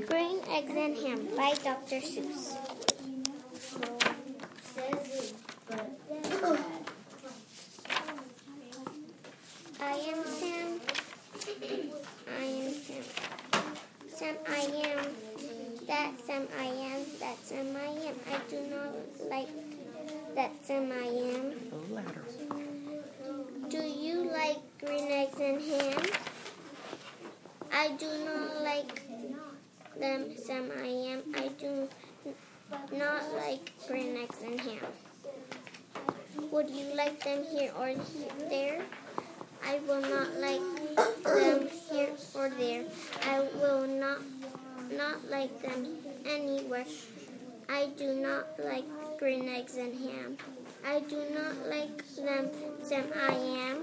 Green Eggs and Ham by Dr. Seuss. I am Sam. I am Sam. Sam I am. That Sam I am. That Sam I am. I do not like that Sam I am. Do you like green eggs and ham? I do not like them, Sam I am. I do not like green eggs and ham. Would you like them here or there? I will not like them here or there. I will not like them anywhere. I do not like green eggs and ham. I do not like them, Sam I am.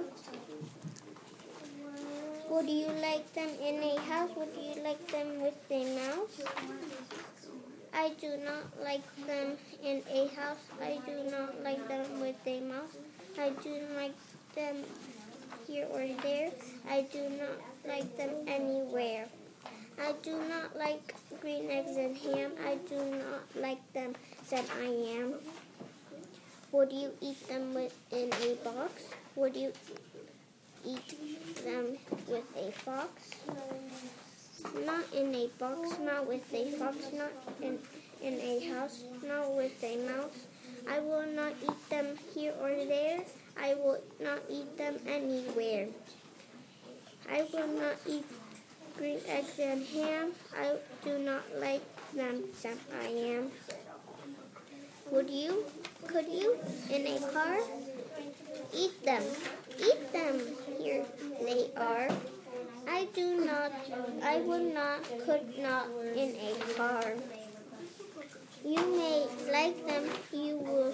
Would you like them in a house? Would you like them with a mouse? I do not like them in a house. I do not like them with a mouse. I do not like them here or there. I do not like them anywhere. I do not like green eggs and ham. I do not like them, Sam I am. Would you eat them in a box? Would you eat them with a fox? Not in a box, not with a fox, not in a house, not with a mouse. I will not eat them here or there. I will not eat them anywhere. I will not eat green eggs and ham. I do not like them, Sam I am. Would you? Could you? In a car? Eat them. Eat them. Here they are. I do not, I would not, could not in a car. You may like them, you will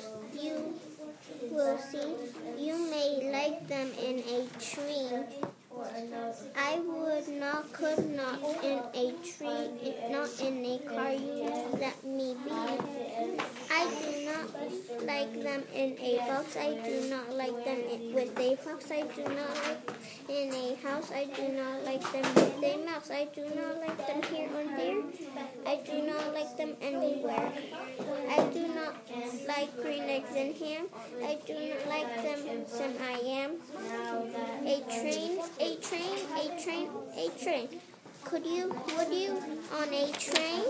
see. You may like them in a tree. I would not, could not in a tree, not in a car. You let me be. I do not like them in a box. I do not like them with a fox. I do not like in a house. I do not like them with a mouse. I do not like them here or there. I do not like them anywhere. I do not like green eggs and ham. I do not like them, Sam I am. A train, a train, a train, a train. Could you, would you, on a train?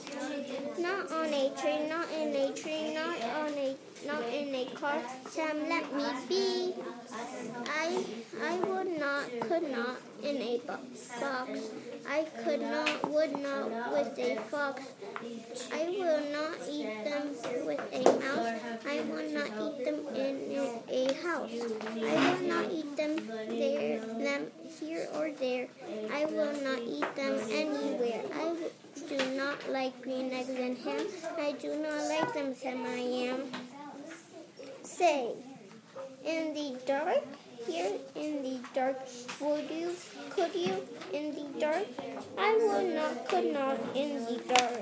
Not on a train, not in a train, not in a car. Sam, let me be. I would not, could not in a box. I could not, would not with a fox. I will not eat them with a mouse. I will not eat them in a house. I will not eat them here or there. I will not eat them anywhere. I do not like green eggs and ham. I do not like them, Sam I am. Say, in the dark, here in the dark, would you, could you, in the dark? I will not, could not, in the dark.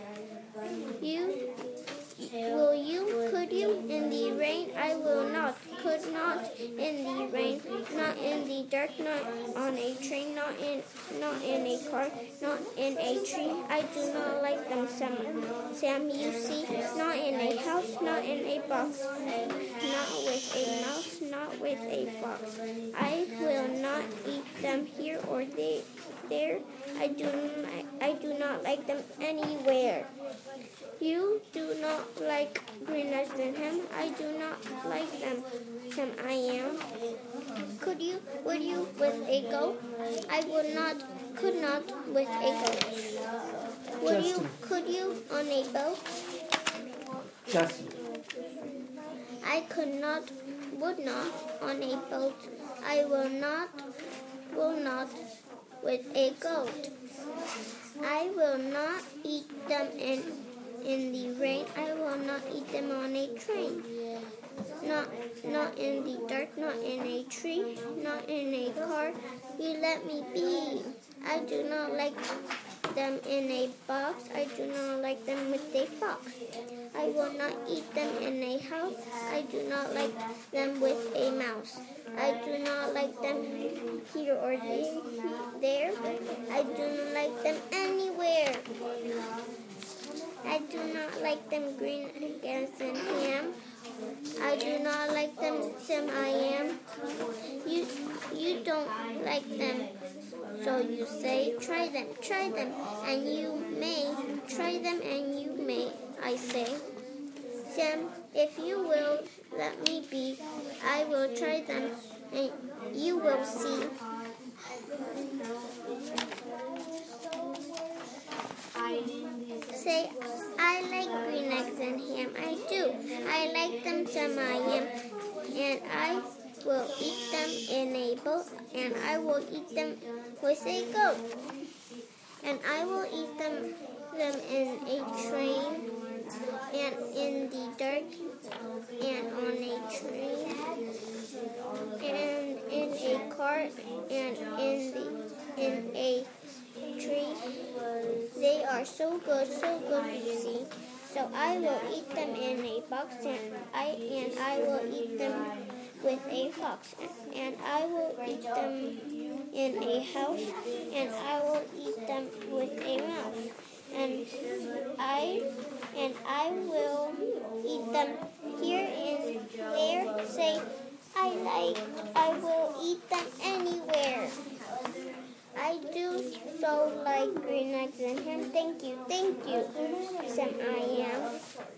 You, will you, could you, in the rain? I will not, could not, in the rain, not in the dark, not on a train, not in a car, not in a tree. I do not like them, Sam, you see, not in a house, not in a box, not with a mouse, not with a fox. I will not eat them here or there. I do not like them anywhere. You do not like green eggs and ham. I do not like them, Sam I am. Could you, would you, with a goat? I would not, could not with a goat. Would you, could you, on a boat? I could not, would not, on a boat. I will not, with a goat. I will not eat them in the rain. I will not eat them on a train. Not in the dark, not in a tree, not in a car. You let me be. I do not like them in a box. I do not like them with a fox. I will not eat them in a house. I do not like them with a mouse. I do not like them here or there. I do not like them anywhere. not like them green eggs and ham. I do not like them, Sam. I am. You don't like them, so you say, try them, and you may. Try them, and you may, I say. Sam, if you will let me be, I will try them, and you will see. Say, I like green eggs and ham. I do. I like them, Sam. I am. And I will eat them in a boat, and I will eat them with a goat. And I will eat them in a train, and in the dark, and on a train, and in a cart, and in a tree. They are so good, you see. So I will eat them in a box, and I will eat them with a fox, and I will eat them in a house, and I will eat them with a mouse, and I will eat them here and there. Say, I will eat them anywhere. I do so like green eggs and ham. Thank you, Sam. I am.